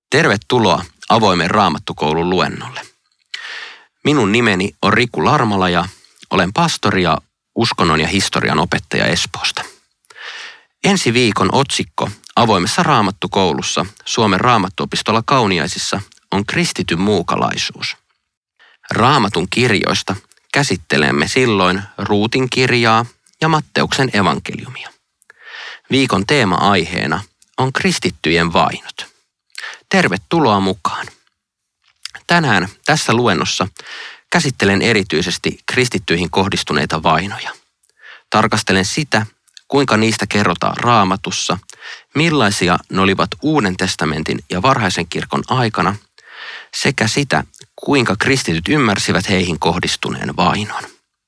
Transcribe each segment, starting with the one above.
Tervetuloa avoimen Raamattukoulun luennolle. Minun nimeni on Riku Larmala ja olen pastori ja uskonnon ja historian opettaja Espoosta. Ensi viikon otsikko avoimessa Raamattukoulussa Suomen Raamattuopistolla Kauniaisissa on kristityn muukalaisuus. Raamatun kirjoista käsittelemme silloin Ruutin kirjaa ja Matteuksen evankeliumia. Viikon teema-aiheena on kristittyjen vainot. Tervetuloa mukaan. Tänään tässä luennossa käsittelen erityisesti kristittyihin kohdistuneita vainoja. Tarkastelen sitä, kuinka niistä kerrotaan Raamatussa, millaisia ne olivat Uuden testamentin ja varhaisen kirkon aikana, sekä sitä, kuinka kristityt ymmärsivät heihin kohdistuneen vainon.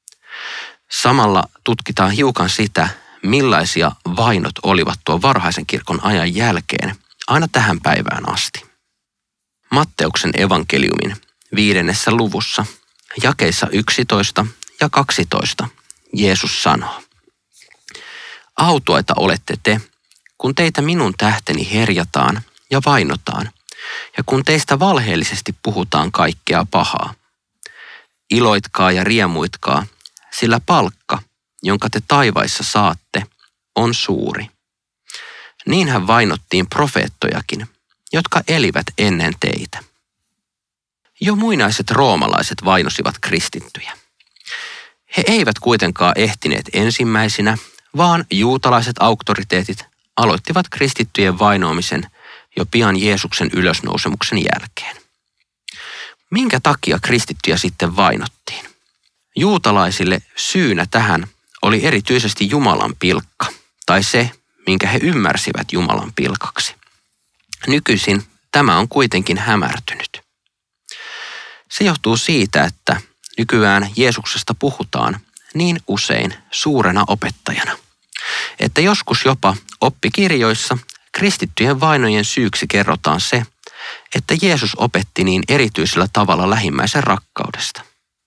Samalla tutkitaan hiukan sitä, millaisia vainot olivat tuon varhaisen kirkon ajan jälkeen aina tähän päivään asti. Matteuksen evankeliumin 5. luvussa, jakeissa 11 ja 12, Jeesus sanoo: Autuaita olette te, kun teitä minun tähteni herjataan ja vainotaan, ja kun teistä valheellisesti puhutaan kaikkea pahaa. Iloitkaa ja riemuitkaa, sillä palkka, jonka te taivaissa saatte, on suuri. Niinhän vainottiin profeettojakin, jotka elivät ennen teitä. Jo muinaiset roomalaiset vainosivat kristittyjä. He eivät kuitenkaan ehtineet ensimmäisinä, vaan juutalaiset auktoriteetit aloittivat kristittyjen vainoamisen jo pian Jeesuksen ylösnousemuksen jälkeen. Minkä takia kristittyjä sitten vainottiin? Juutalaisille syynä tähän oli erityisesti Jumalan pilkka, tai se, minkä he ymmärsivät Jumalan pilkaksi. Nykyisin tämä on kuitenkin hämärtynyt. Se johtuu siitä, että nykyään Jeesuksesta puhutaan niin usein suurena opettajana, että joskus jopa oppikirjoissa kristittyjen vainojen syyksi kerrotaan se, että Jeesus opetti niin erityisellä tavalla lähimmäisen rakkaudesta.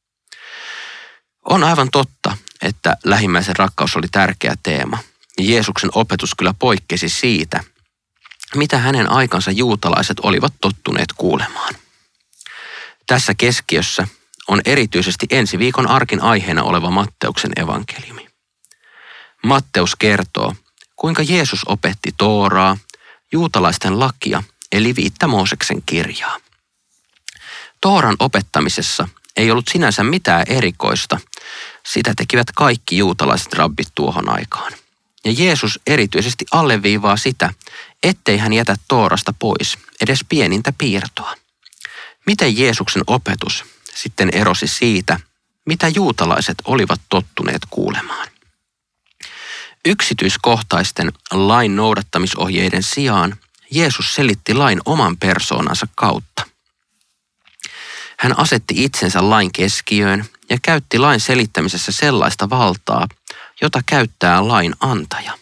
On aivan totta, että lähimmäisen rakkaus oli tärkeä teema, ja Jeesuksen opetus kyllä poikkesi siitä, mitä hänen aikansa juutalaiset olivat tottuneet kuulemaan. Tässä keskiössä on erityisesti ensi viikon arkin aiheena oleva Matteuksen evankeliumi. Matteus kertoo, kuinka Jeesus opetti Tooraa, juutalaisten lakia eli 5 Mooseksen kirjaa. Tooran opettamisessa ei ollut sinänsä mitään erikoista, sitä tekivät kaikki juutalaiset rabbit tuohon aikaan. Ja Jeesus erityisesti alleviivaa sitä, ettei hän jätä Toorasta pois edes pienintä piirtoa. Miten Jeesuksen opetus sitten erosi siitä, mitä juutalaiset olivat tottuneet kuulemaan? Yksityiskohtaisten lain noudattamisohjeiden sijaan Jeesus selitti lain oman persoonansa kautta. Hän asetti itsensä lain keskiöön ja käytti lain selittämisessä sellaista valtaa, jota käyttää lain antaja.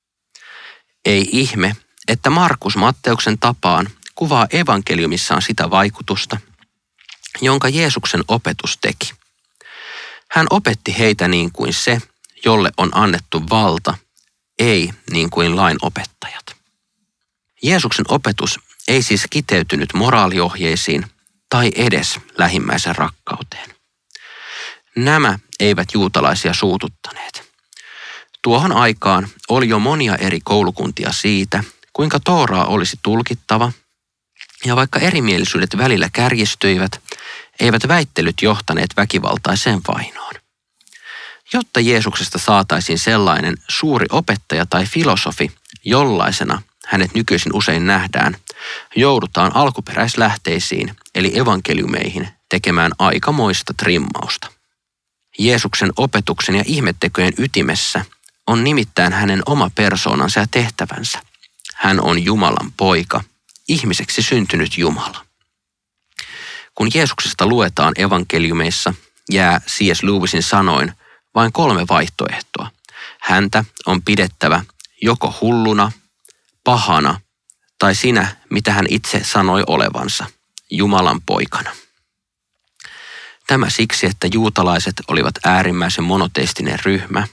Ei ihme, että Markus Matteuksen tapaan kuvaa evankeliumissaan sitä vaikutusta, jonka Jeesuksen opetus teki. Hän opetti heitä niin kuin se, jolle on annettu valta, ei niin kuin lain opettajat. Jeesuksen opetus ei siis kiteytynyt moraaliohjeisiin tai edes lähimmäisen rakkauteen. Nämä eivät juutalaisia suututtaneet. Tuohon aikaan oli jo monia eri koulukuntia siitä, kuinka Tooraa olisi tulkittava, ja vaikka erimielisyydet välillä kärjistyivät, eivät väittelyt johtaneet väkivaltaiseen vainoon. Jotta Jeesuksesta saataisiin sellainen suuri opettaja tai filosofi, jollaisena hänet nykyisin usein nähdään, joudutaan alkuperäislähteisiin eli evankeliumeihin tekemään aikamoista trimmausta. Jeesuksen opetuksen ja ihmettekojen ytimessä on nimittäin hänen oma persoonansa ja tehtävänsä. Hän on Jumalan poika, ihmiseksi syntynyt Jumala. Kun Jeesuksesta luetaan evankeliumeissa, jää C.S. Lewisin sanoin vain 3 vaihtoehtoa. Häntä on pidettävä joko hulluna, pahana tai sinä, mitä hän itse sanoi olevansa, Jumalan poikana. Tämä siksi, että juutalaiset olivat äärimmäisen monoteistinen ryhmä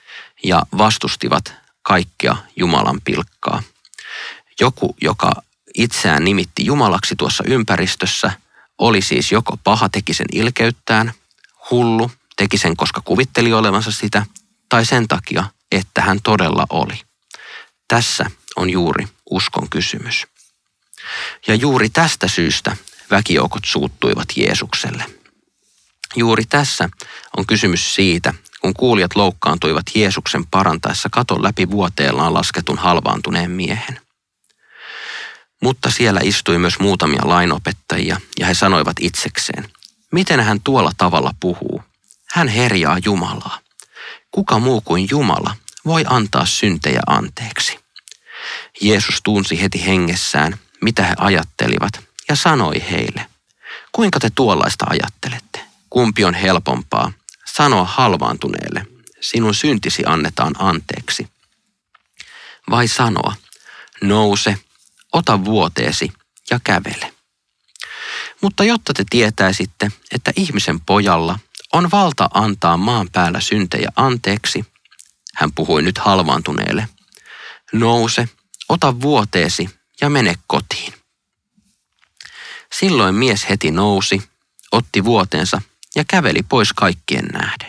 ja vastustivat kaikkea Jumalan pilkkaa. Joku, joka itseään nimitti Jumalaksi tuossa ympäristössä, oli siis joko paha, teki sen ilkeyttään, hullu, teki sen, koska kuvitteli olevansa sitä, tai sen takia, että hän todella oli. Tässä on juuri uskon kysymys. Ja juuri tästä syystä väkijoukot suuttuivat Jeesukselle. Juuri tässä on kysymys siitä, kun kuulijat loukkaantuivat Jeesuksen parantaessa katon läpi vuoteellaan lasketun halvaantuneen miehen. Mutta siellä istui myös muutamia lainopettajia ja he sanoivat itsekseen, miten hän tuolla tavalla puhuu? Hän herjaa Jumalaa. Kuka muu kuin Jumala voi antaa syntejä anteeksi? Jeesus tunsi heti hengessään, mitä he ajattelivat, ja sanoi heille, kuinka te tuollaista ajattelette? Kumpi on helpompaa sanoa halvaantuneelle, sinun syntisi annetaan anteeksi? Vai sanoa, nouse, ota vuoteesi ja kävele. Mutta jotta te tietäisitte, että ihmisen pojalla on valta antaa maan päällä syntejä anteeksi, hän puhui nyt halvaantuneelle, nouse, ota vuoteesi ja mene kotiin. Silloin mies heti nousi, otti vuoteensa ja käveli pois kaikkien nähden.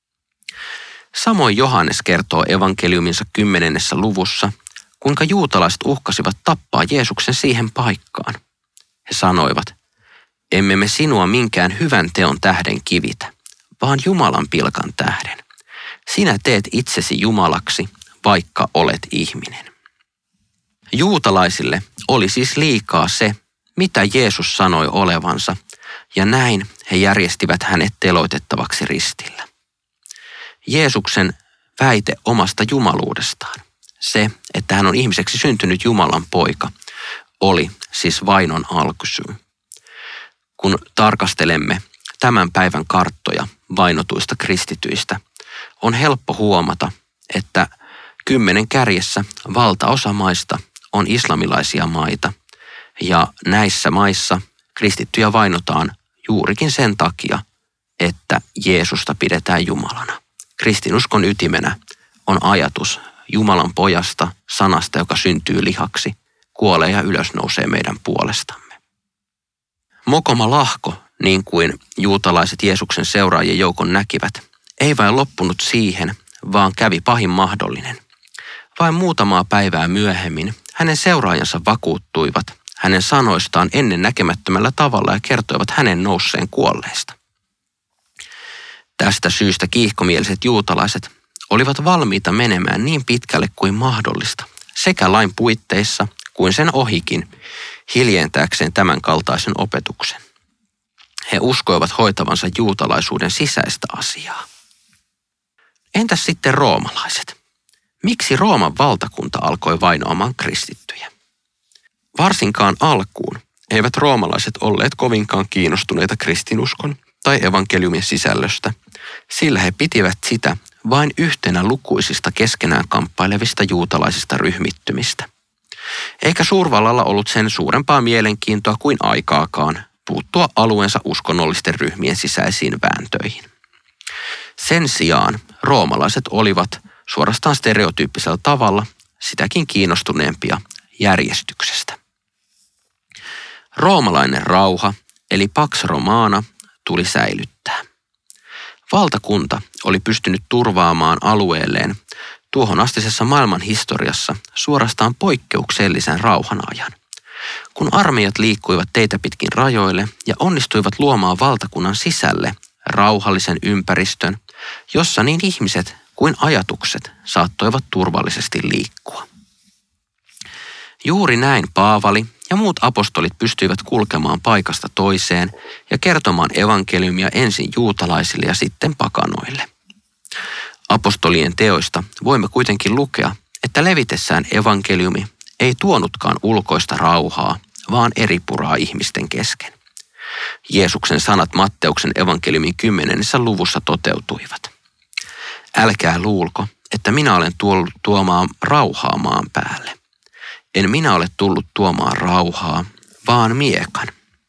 Samoin Johannes kertoo evankeliuminsa 10. luvussa, kuinka juutalaiset uhkasivat tappaa Jeesuksen siihen paikkaan. He sanoivat, emme me sinua minkään hyvän teon tähden kivitä, vaan Jumalan pilkan tähden. Sinä teet itsesi Jumalaksi, vaikka olet ihminen. Juutalaisille oli siis liikaa se, mitä Jeesus sanoi olevansa, ja näin he järjestivät hänet teloitettavaksi ristillä. Jeesuksen väite omasta jumaluudestaan, se, että hän on ihmiseksi syntynyt Jumalan poika, oli siis vainon alkusyy. Kun tarkastelemme tämän päivän karttoja vainotuista kristityistä, on helppo huomata, että 10 kärjessä valtaosa maista on islamilaisia maita, ja näissä maissa kristittyjä vainotaan juurikin sen takia, että Jeesusta pidetään Jumalana. Kristinuskon ytimenä on ajatus Jumalan pojasta, sanasta, joka syntyy lihaksi, kuolee ja ylösnousee meidän puolestamme. Mokoma lahko, niin kuin juutalaiset Jeesuksen seuraajien joukon näkivät, ei vain loppunut siihen, vaan kävi pahin mahdollinen. Vain muutamaa päivää myöhemmin hänen seuraajansa vakuuttuivat hänen sanoistaan ennen näkemättömällä tavalla ja kertoivat hänen nousseen kuolleista. Tästä syystä kiihkomieliset juutalaiset olivat valmiita menemään niin pitkälle kuin mahdollista, sekä lain puitteissa kuin sen ohikin, hiljentääkseen tämän kaltaisen opetuksen. He uskoivat hoitavansa juutalaisuuden sisäistä asiaa. Entäs sitten roomalaiset? Miksi Rooman valtakunta alkoi vainoamaan kristittyjä? Varsinkaan alkuun eivät roomalaiset olleet kovinkaan kiinnostuneita kristinuskon tai evankeliumin sisällöstä, sillä he pitivät sitä vain yhtenä lukuisista keskenään kamppailevista juutalaisista ryhmittymistä. Eikä suurvallalla ollut sen suurempaa mielenkiintoa kuin aikaakaan puuttua alueensa uskonnollisten ryhmien sisäisiin vääntöihin. Sen sijaan roomalaiset olivat suorastaan stereotyyppisellä tavalla sitäkin kiinnostuneempia järjestyksestä. Roomalainen rauha, eli Pax Romana, tuli säilyttää. Valtakunta oli pystynyt turvaamaan alueelleen tuohon astisessa maailman historiassa suorastaan poikkeuksellisen rauhan ajan, kun armeijat liikkuivat teitä pitkin rajoille ja onnistuivat luomaan valtakunnan sisälle rauhallisen ympäristön, jossa niin ihmiset kuin ajatukset saattoivat turvallisesti liikkua. Juuri näin Paavali ja muut apostolit pystyivät kulkemaan paikasta toiseen ja kertomaan evankeliumia ensin juutalaisille ja sitten pakanoille. Apostolien teoista voimme kuitenkin lukea, että levitessään evankeliumi ei tuonutkaan ulkoista rauhaa, vaan eripuraa ihmisten kesken. Jeesuksen sanat Matteuksen evankeliumin 10. luvussa toteutuivat. Älkää luulko, että minä olen tullut tuomaan rauhaa maan päälle. En minä ole tullut tuomaan rauhaa, vaan miekan.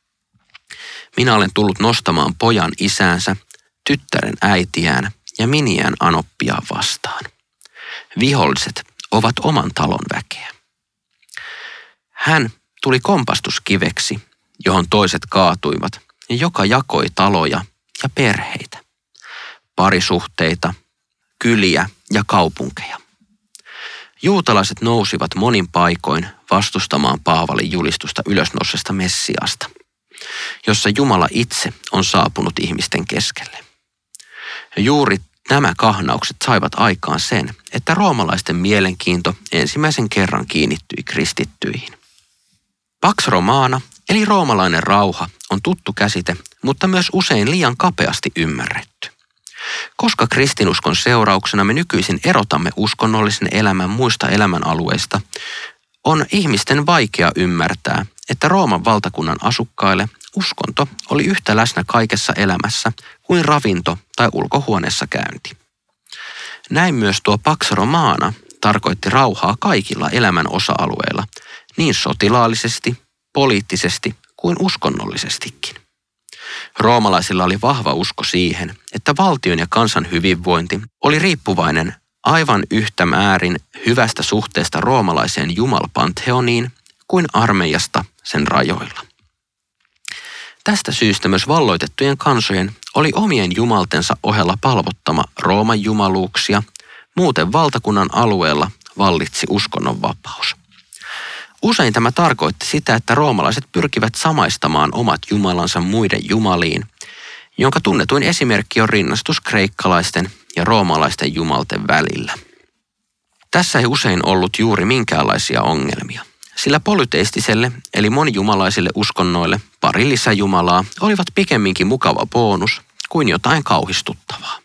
Minä olen tullut nostamaan pojan isäänsä, tyttären äitiään ja miniään anoppiaan vastaan. Viholliset ovat oman talon väkeä. Hän tuli kompastuskiveksi, johon toiset kaatuivat ja joka jakoi taloja ja perheitä, parisuhteita, kyliä ja kaupunkeja. Juutalaiset nousivat monin paikoin vastustamaan Paavalin julistusta ylösnousseesta Messiasta, jossa Jumala itse on saapunut ihmisten keskelle. Ja juuri nämä kahnaukset saivat aikaan sen, että roomalaisten mielenkiinto ensimmäisen kerran kiinnittyi kristittyihin. Pax Romana, eli roomalainen rauha, on tuttu käsite, mutta myös usein liian kapeasti ymmärretty. Koska kristinuskon seurauksena me nykyisin erotamme uskonnollisen elämän muista elämänalueista, on ihmisten vaikea ymmärtää, että Rooman valtakunnan asukkaille uskonto oli yhtä läsnä kaikessa elämässä kuin ravinto tai ulkohuoneessa käynti. Näin myös tuo Pax Romana tarkoitti rauhaa kaikilla elämän osa-alueilla, niin sotilaallisesti, poliittisesti kuin uskonnollisestikin. Roomalaisilla oli vahva usko siihen, että valtion ja kansan hyvinvointi oli riippuvainen aivan yhtä määrin hyvästä suhteesta roomalaiseen jumalpantheoniin kuin armeijasta sen rajoilla. Tästä syystä myös valloitettujen kansojen oli omien jumaltensa ohella palvottama Rooman jumaluuksia, muuten valtakunnan alueella vallitsi uskonnonvapaus. Usein tämä tarkoitti sitä, että roomalaiset pyrkivät samaistamaan omat jumalansa muiden jumaliin, jonka tunnetuin esimerkki on rinnastus kreikkalaisten ja roomalaisten jumalten välillä. Tässä ei usein ollut juuri minkäänlaisia ongelmia, sillä polyteistiselle eli monijumalaisille uskonnoille pari lisäjumalaa olivat pikemminkin mukava bonus kuin jotain kauhistuttavaa.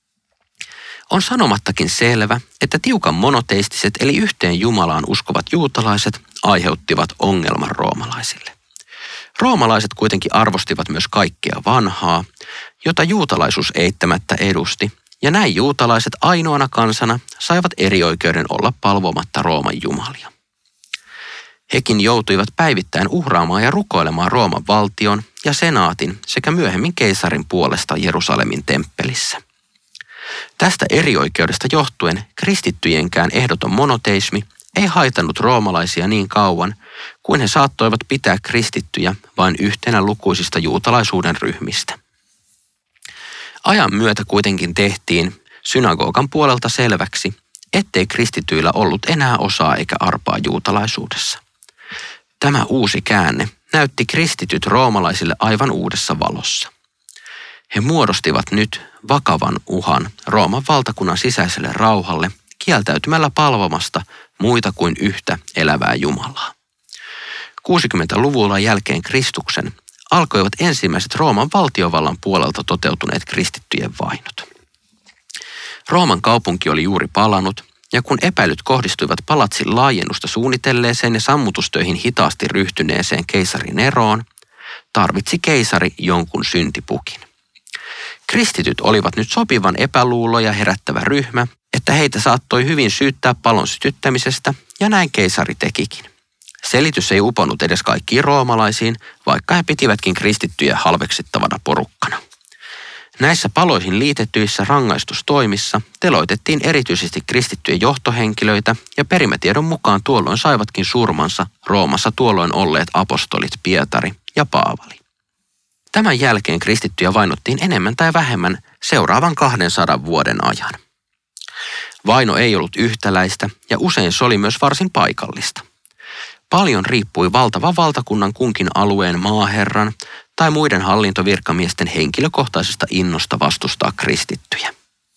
On sanomattakin selvä, että tiukan monoteistiset eli yhteen Jumalaan uskovat juutalaiset aiheuttivat ongelman roomalaisille. Roomalaiset kuitenkin arvostivat myös kaikkea vanhaa, jota juutalaisuus eittämättä edusti, ja näin juutalaiset ainoana kansana saivat erioikeuden olla palvomatta Rooman jumalia. Hekin joutuivat päivittäin uhraamaan ja rukoilemaan Rooman valtion ja senaatin sekä myöhemmin keisarin puolesta Jerusalemin temppelissä. Tästä erioikeudesta johtuen kristittyjenkään ehdoton monoteismi ei haitannut roomalaisia niin kauan, kuin he saattoivat pitää kristittyjä vain yhtenä lukuisista juutalaisuuden ryhmistä. Ajan myötä kuitenkin tehtiin synagogan puolelta selväksi, ettei kristityillä ollut enää osaa eikä arpaa juutalaisuudessa. Tämä uusi käänne näytti kristityt roomalaisille aivan uudessa valossa. He muodostivat nyt vakavan uhan Rooman valtakunnan sisäiselle rauhalle kieltäytymällä palvomasta muita kuin yhtä elävää Jumalaa. 60-luvulla jälkeen Kristuksen alkoivat ensimmäiset Rooman valtiovallan puolelta toteutuneet kristittyjen vainot. Rooman kaupunki oli juuri palannut, ja kun epäilyt kohdistuivat palatsin laajennusta suunnitelleeseen ja sammutustöihin hitaasti ryhtyneeseen keisari Neroon, tarvitsi keisari jonkun syntipukin. Kristityt olivat nyt sopivan epäluuloja herättävä ryhmä, että heitä saattoi hyvin syyttää palon sytyttämisestä, ja näin keisari tekikin. Selitys ei uponnut edes kaikkiin roomalaisiin, vaikka he pitivätkin kristittyjä halveksittavana porukkana. Näissä paloihin liitettyissä rangaistustoimissa teloitettiin erityisesti kristittyjen johtohenkilöitä, ja perimätiedon mukaan tuolloin saivatkin surmansa Roomassa tuolloin olleet apostolit Pietari ja Paavali. Tämän jälkeen kristittyjä vainottiin enemmän tai vähemmän seuraavan 200 vuoden ajan. Vaino ei ollut yhtäläistä ja usein se oli myös varsin paikallista. Paljon riippui valtavan valtakunnan kunkin alueen maaherran tai muiden hallintovirkamiesten henkilökohtaisesta innosta vastustaa kristittyjä.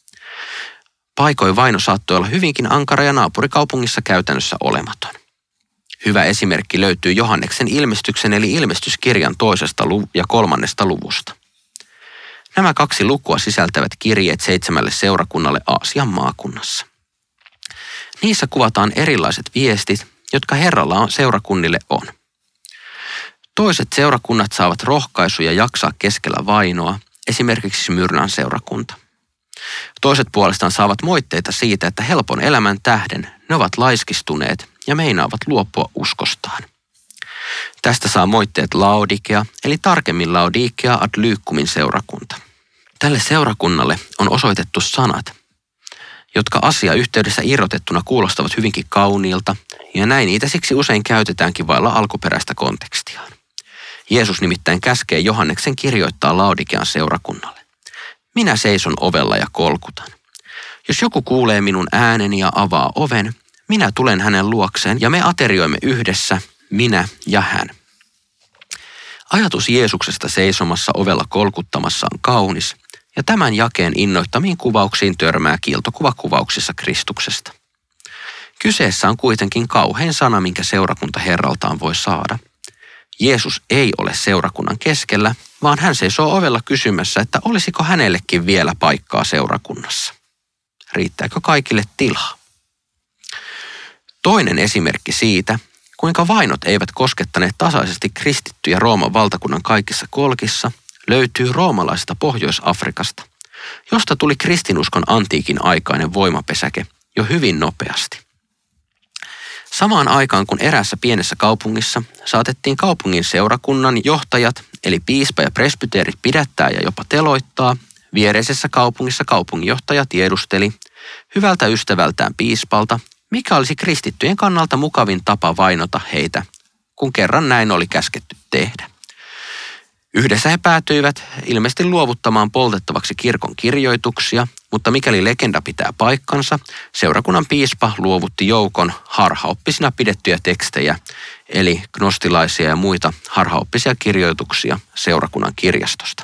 Paikoin vaino saattoi olla hyvinkin ankara ja naapurikaupungissa käytännössä olematon. Hyvä esimerkki löytyy Johanneksen ilmestyksen eli ilmestyskirjan 2. ja 3. luvusta. Nämä 2 lukua sisältävät kirjeet 7 seurakunnalle Aasian maakunnassa. Niissä kuvataan erilaiset viestit, jotka Herralla seurakunnille on. Toiset seurakunnat saavat rohkaisuja jaksaa keskellä vainoa, esimerkiksi Smyrnan seurakunta. Toiset puolestaan saavat moitteita siitä, että helpon elämän tähden ne ovat laiskistuneet ja meinaavat luopua uskostaan. Tästä saa moitteet Laodikea, eli tarkemmin Laodikea ad Lykumin seurakunta. Tälle seurakunnalle on osoitettu sanat, jotka asiayhteydessä irrotettuna kuulostavat hyvinkin kauniilta, ja näin niitä siksi usein käytetäänkin vailla alkuperäistä kontekstiaan. Jeesus nimittäin käskee Johanneksen kirjoittaa Laodikean seurakunnalle. Minä seison ovella ja kolkutan. Jos joku kuulee minun ääneni ja avaa oven, minä tulen hänen luokseen ja me aterioimme yhdessä, minä ja hän. Ajatus Jeesuksesta seisomassa ovella kolkuttamassa on kaunis, ja tämän jakeen innoittamiin kuvauksiin törmää kiiltokuvakuvauksissa Kristuksesta. Kyseessä on kuitenkin kauhein sana, minkä seurakunta Herraltaan voi saada. Jeesus ei ole seurakunnan keskellä, vaan hän seisoo ovella kysymässä, että olisiko hänellekin vielä paikkaa seurakunnassa. Riittääkö kaikille tilaa? Toinen esimerkki siitä, kuinka vainot eivät koskettaneet tasaisesti kristittyjä Rooman valtakunnan kaikissa kolkissa, löytyy roomalaisesta Pohjois-Afrikasta, josta tuli kristinuskon antiikin aikainen voimapesäke jo hyvin nopeasti. Samaan aikaan kun eräässä pienessä kaupungissa saatettiin kaupungin seurakunnan johtajat, eli piispa ja presbyteerit pidättää ja jopa teloittaa, viereisessä kaupungissa kaupunginjohtaja tiedusteli hyvältä ystävältään piispalta, mikä olisi kristittyjen kannalta mukavin tapa vainota heitä, kun kerran näin oli käsketty tehdä. Yhdessä he päätyivät ilmeisesti luovuttamaan poltettavaksi kirkon kirjoituksia, mutta mikäli legenda pitää paikkansa, seurakunnan piispa luovutti joukon harhaoppisina pidettyjä tekstejä, eli gnostilaisia ja muita harhaoppisia kirjoituksia seurakunnan kirjastosta.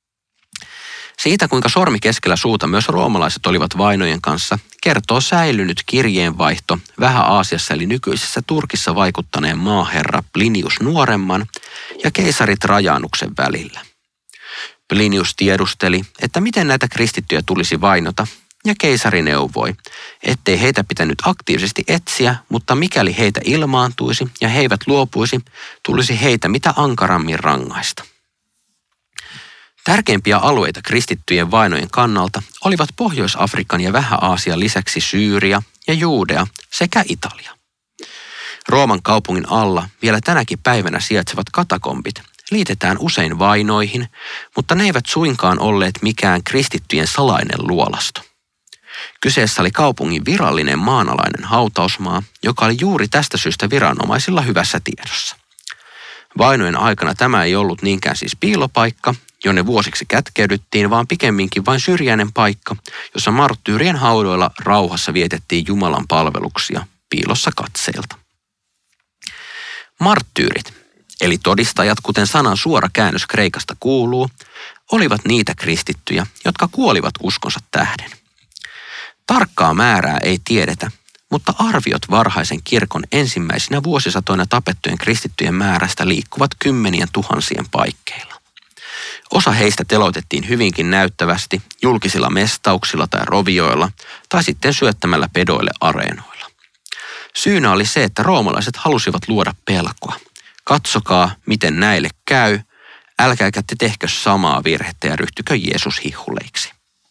Siitä, kuinka sormi keskellä suuta myös roomalaiset olivat vainojen kanssa, kertoo säilynyt kirjeenvaihto Vähä-Aasiassa eli nykyisessä Turkissa vaikuttaneen maaherra Plinius nuoremman ja keisari Trajanuksen välillä. Plinius tiedusteli, että miten näitä kristittyjä tulisi vainota, ja keisari neuvoi, ettei heitä pitänyt aktiivisesti etsiä, mutta mikäli heitä ilmaantuisi ja he eivät luopuisi, tulisi heitä mitä ankarammin rangaista. Tärkeimpiä alueita kristittyjen vainojen kannalta olivat Pohjois-Afrikan ja Vähä-Aasian lisäksi Syyria ja Juudea sekä Italia. Rooman kaupungin alla vielä tänäkin päivänä sijaitsevat katakombit liitetään usein vainoihin, mutta ne eivät suinkaan olleet mikään kristittyjen salainen luolasto. Kyseessä oli kaupungin virallinen maanalainen hautausmaa, joka oli juuri tästä syystä viranomaisilla hyvässä tiedossa. Vainojen aikana tämä ei ollut niinkään siis piilopaikka, jonne vuosiksi kätkeydyttiin, vaan pikemminkin vain syrjäinen paikka, jossa marttyyrien haudoilla rauhassa vietettiin Jumalan palveluksia piilossa katseilta. Marttyyrit, eli todistajat, kuten sanan suora käännös kreikasta kuuluu, olivat niitä kristittyjä, jotka kuolivat uskonsa tähden. Tarkkaa määrää ei tiedetä, mutta arviot varhaisen kirkon ensimmäisinä vuosisatoina tapettujen kristittyjen määrästä liikkuvat 10 000 paikkeilla. Osa heistä teloitettiin hyvinkin näyttävästi julkisilla mestauksilla tai rovioilla tai sitten syöttämällä pedoille areenoilla. Syynä oli se, että roomalaiset halusivat luoda pelkoa. Katsokaa, miten näille käy, älkääkä te tehkö samaa virhettä ja ryhtykö Jeesus hihuleiksi.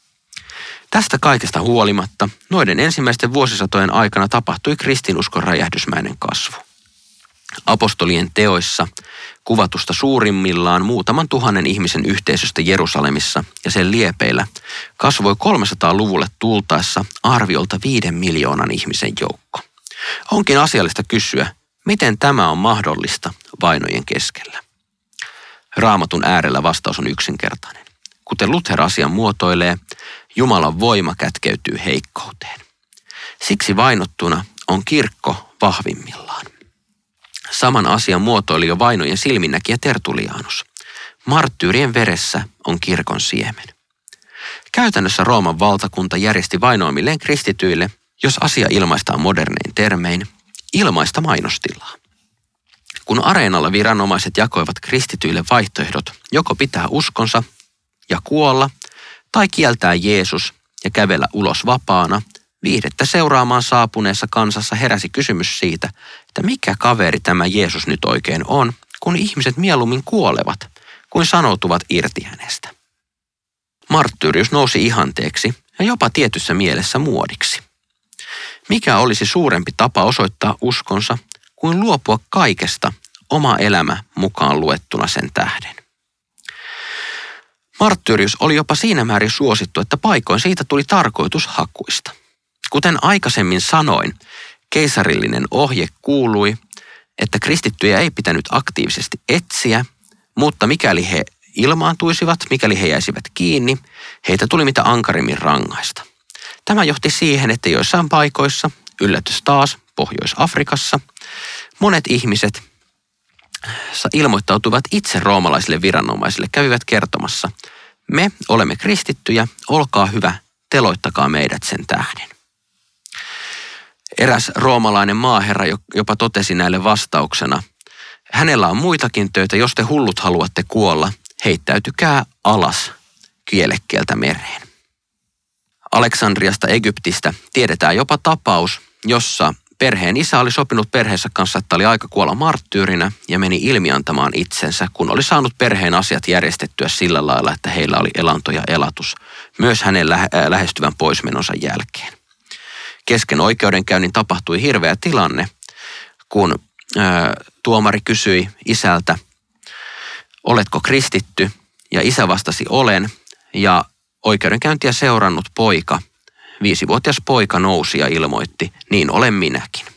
Tästä kaikesta huolimatta noiden ensimmäisten vuosisatojen aikana tapahtui kristinuskon räjähdysmäinen kasvu. Apostolien teoissa kuvatusta suurimmillaan muutaman 1000 ihmisen yhteisöstä Jerusalemissa ja sen liepeillä kasvoi 300-luvulle tultaessa arviolta 5 miljoonan ihmisen joukko. Onkin asiallista kysyä, miten tämä on mahdollista vainojen keskellä. Raamatun äärellä vastaus on yksinkertainen. Kuten Luther asian muotoilee, Jumalan voima kätkeytyy heikkouteen. Siksi vainottuna on kirkko vahvimmillaan. Saman asian muotoili jo vainojen silminnäkijä Tertullianus. Marttyyrien veressä on kirkon siemen. Käytännössä Rooman valtakunta järjesti vainoamilleen kristityille, jos asia ilmaistaan modernein termein, ilmaista mainostilaa. Kun areenalla viranomaiset jakoivat kristityille vaihtoehdot joko pitää uskonsa ja kuolla, tai kieltää Jeesus ja kävellä ulos vapaana, viihdettä seuraamaan saapuneessa kansassa heräsi kysymys siitä, että mikä kaveri tämä Jeesus nyt oikein on, kun ihmiset mieluummin kuolevat, kuin sanoutuvat irti hänestä. Marttyyrius nousi ihanteeksi ja jopa tietyssä mielessä muodiksi. Mikä olisi suurempi tapa osoittaa uskonsa, kuin luopua kaikesta oma elämä mukaan luettuna sen tähden? Marttyyrius oli jopa siinä määrin suosittu, että paikoin siitä tuli tarkoitushakuista. Kuten aikaisemmin sanoin, keisarillinen ohje kuului, että kristittyjä ei pitänyt aktiivisesti etsiä, mutta mikäli he ilmaantuisivat, mikäli he jäisivät kiinni, heitä tuli mitä ankarimmin rangaista. Tämä johti siihen, että joissain paikoissa, yllätys taas Pohjois-Afrikassa, monet ihmiset ilmoittautuivat itse roomalaisille viranomaisille, kävivät kertomassa, me olemme kristittyjä, olkaa hyvä, teloittakaa meidät sen tähden. Eräs roomalainen maaherra jopa totesi näille vastauksena, hänellä on muitakin töitä, jos te hullut haluatte kuolla, heittäytykää alas kielekkeeltä mereen. Aleksandriasta Egyptistä tiedetään jopa tapaus, jossa perheen isä oli sopinut perheensä kanssa, että oli aika kuolla marttyyrinä ja meni ilmiantamaan itsensä, kun oli saanut perheen asiat järjestettyä sillä lailla, että heillä oli elanto ja elatus, myös hänen lähestyvän poismenonsa jälkeen. Kesken oikeudenkäynnin tapahtui hirveä tilanne, kun tuomari kysyi isältä, oletko kristitty? Ja isä vastasi, olen, ja oikeudenkäyntiä seurannut poika, 5-vuotias poika nousi ja ilmoitti, niin olen minäkin.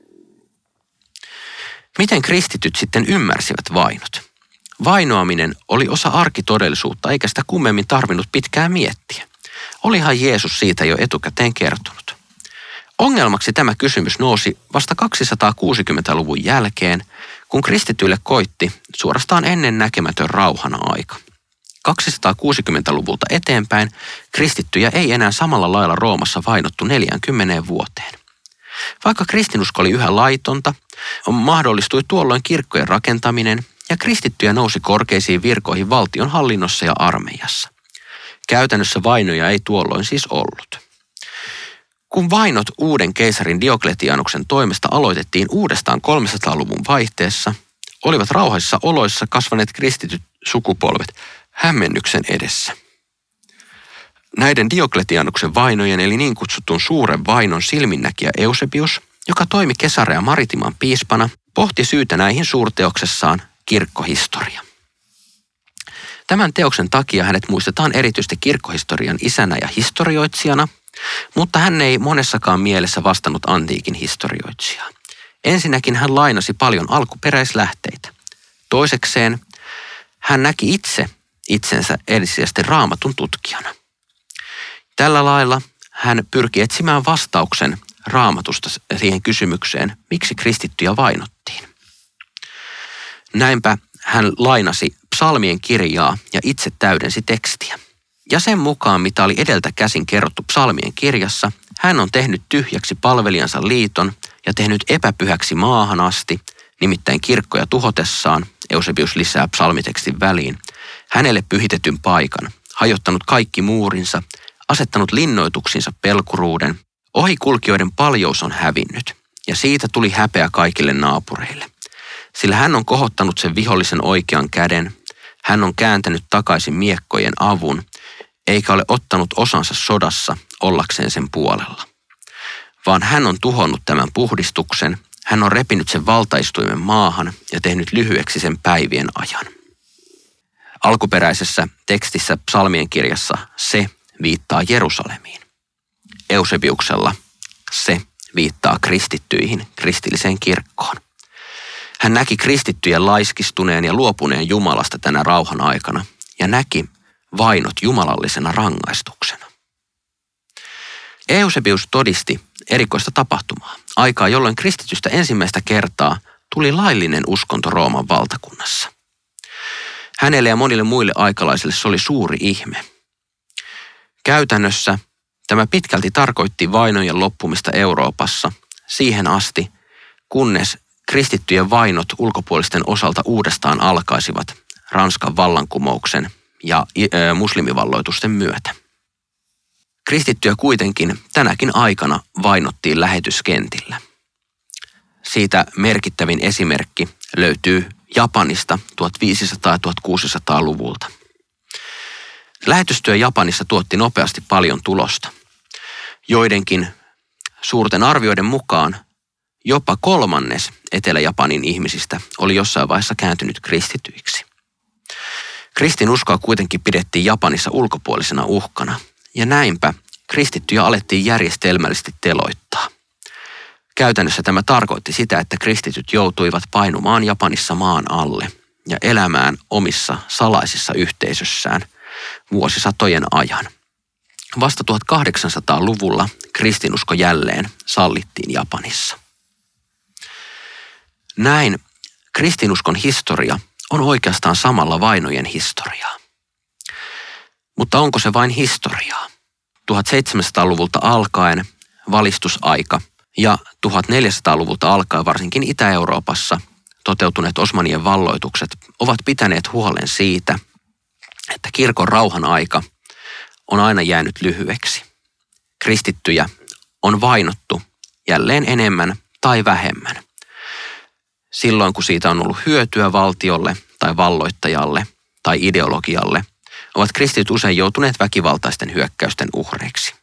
Miten kristityt sitten ymmärsivät vainot? Vainoaminen oli osa arkitodellisuutta, eikä sitä kummemmin tarvinnut pitkään miettiä. Olihan Jeesus siitä jo etukäteen kertonut. Ongelmaksi tämä kysymys nousi vasta 260-luvun jälkeen, kun kristityille koitti suorastaan ennennäkemätön rauhan aika. 260-luvulta eteenpäin kristittyjä ei enää samalla lailla Roomassa vainottu 40 vuoteen. Vaikka kristinusko oli yhä laitonta, mahdollistui tuolloin kirkkojen rakentaminen ja kristittyjä nousi korkeisiin virkoihin valtion hallinnossa ja armeijassa. Käytännössä vainoja ei tuolloin siis ollut. Kun vainot uuden keisarin Diokletianuksen toimesta aloitettiin uudestaan 300-luvun vaihteessa, olivat rauhallisissa oloissa kasvaneet kristityt sukupolvet hämmennyksen edessä. Näiden Diokletianuksen vainojen eli niin kutsutun suuren vainon silminnäkijä Eusebius, joka toimi Kesarea Maritiman piispana, pohti syytä näihin suurteoksessaan kirkkohistoria. Tämän teoksen takia hänet muistetaan erityisesti kirkkohistorian isänä ja historioitsijana, mutta hän ei monessakaan mielessä vastannut antiikin historioitsijaa. Ensinnäkin hän lainasi paljon alkuperäislähteitä. Toisekseen hän näki itsensä ensisijaisesti Raamatun tutkijana. Tällä lailla hän pyrki etsimään vastauksen Raamatusta siihen kysymykseen, miksi kristittyjä vainottiin. Näinpä hän lainasi psalmien kirjaa ja itse täydensi tekstiä. Ja sen mukaan, mitä oli edeltä käsin kerrottu psalmien kirjassa, hän on tehnyt tyhjäksi palvelijansa liiton ja tehnyt epäpyhäksi maahan asti, nimittäin kirkkoja tuhotessaan, Eusebius lisää psalmitekstin väliin, hänelle pyhitetyn paikan, hajottanut kaikki muurinsa, asettanut linnoituksinsa pelkuruuden, ohikulkijoiden paljous on hävinnyt, ja siitä tuli häpeä kaikille naapureille. Sillä hän on kohottanut sen vihollisen oikean käden, hän on kääntänyt takaisin miekkojen avun, eikä ole ottanut osansa sodassa ollakseen sen puolella. Vaan hän on tuhonnut tämän puhdistuksen, hän on repinyt sen valtaistuimen maahan ja tehnyt lyhyeksi sen päivien ajan. Alkuperäisessä tekstissä psalmien kirjassa se viittaa Jerusalemiin. Eusebiuksella se viittaa kristittyihin, kristilliseen kirkkoon. Hän näki kristittyjen laiskistuneen ja luopuneen Jumalasta tänä rauhan aikana ja näki vainot jumalallisena rangaistuksena. Eusebius todisti erikoista tapahtumaa, aikaa jolloin kristitystä ensimmäistä kertaa tuli laillinen uskonto Rooman valtakunnassa. Hänelle ja monille muille aikalaisille se oli suuri ihme. Käytännössä tämä pitkälti tarkoitti vainojen loppumista Euroopassa siihen asti, kunnes kristittyjen vainot ulkopuolisten osalta uudestaan alkaisivat Ranskan vallankumouksen ja muslimivalloitusten myötä. Kristittyjä kuitenkin tänäkin aikana vainottiin lähetyskentillä. Siitä merkittävin esimerkki löytyy Japanista 1500- ja 1600-luvulta. Lähetystyö Japanissa tuotti nopeasti paljon tulosta. Joidenkin suurten arvioiden mukaan jopa 1/3 Etelä-Japanin ihmisistä oli jossain vaiheessa kääntynyt kristityiksi. Kristinuskoa kuitenkin pidettiin Japanissa ulkopuolisena uhkana, ja näinpä kristittyjä alettiin järjestelmällisesti teloittaa. Käytännössä tämä tarkoitti sitä, että kristityt joutuivat painumaan Japanissa maan alle ja elämään omissa salaisissa yhteisössään vuosisatojen ajan. Vasta 1800-luvulla kristinusko jälleen sallittiin Japanissa. Näin kristinuskon historia on oikeastaan samalla vainojen historiaa. Mutta onko se vain historiaa? 1700-luvulta alkaen valistusaika ja 1400-luvulta alkaen varsinkin Itä-Euroopassa toteutuneet Osmanien valloitukset ovat pitäneet huolen siitä, että kirkon rauhan aika on aina jäänyt lyhyeksi. Kristittyjä on vainottu jälleen enemmän tai vähemmän. Silloin kun siitä on ollut hyötyä valtiolle tai valloittajalle tai ideologialle, ovat kristityt usein joutuneet väkivaltaisten hyökkäysten uhreiksi.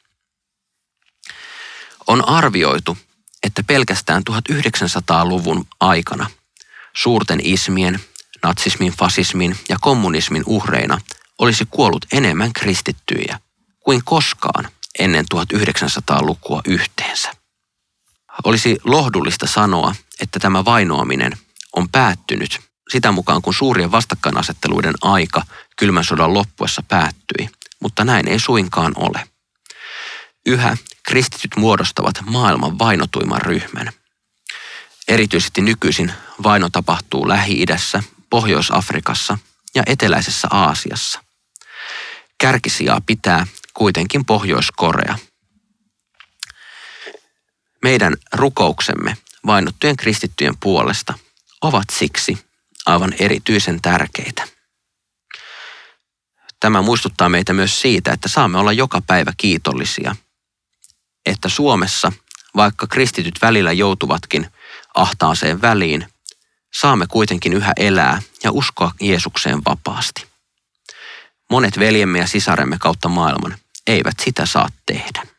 On arvioitu, että pelkästään 1900-luvun aikana suurten ismien, natsismin, fasismin ja kommunismin uhreina olisi kuollut enemmän kristittyjä kuin koskaan ennen 1900-lukua yhteensä. Olisi lohdullista sanoa, että tämä vainoaminen on päättynyt sitä mukaan, kun suurien vastakkainasetteluiden aika kylmän sodan loppuessa päättyi, mutta näin ei suinkaan ole. Yhä kristityt muodostavat maailman vainotuimman ryhmän. Erityisesti nykyisin vaino tapahtuu Lähi-idässä, Pohjois-Afrikassa ja eteläisessä Aasiassa. Kärkisijaa pitää kuitenkin Pohjois-Korea. Meidän rukouksemme vainottujen kristittyjen puolesta ovat siksi aivan erityisen tärkeitä. Tämä muistuttaa meitä myös siitä, että saamme olla joka päivä kiitollisia, että Suomessa, vaikka kristityt välillä joutuvatkin ahtaaseen väliin, saamme kuitenkin yhä elää ja uskoa Jeesukseen vapaasti. Monet veljemme ja sisaremme kautta maailman eivät sitä saa tehdä.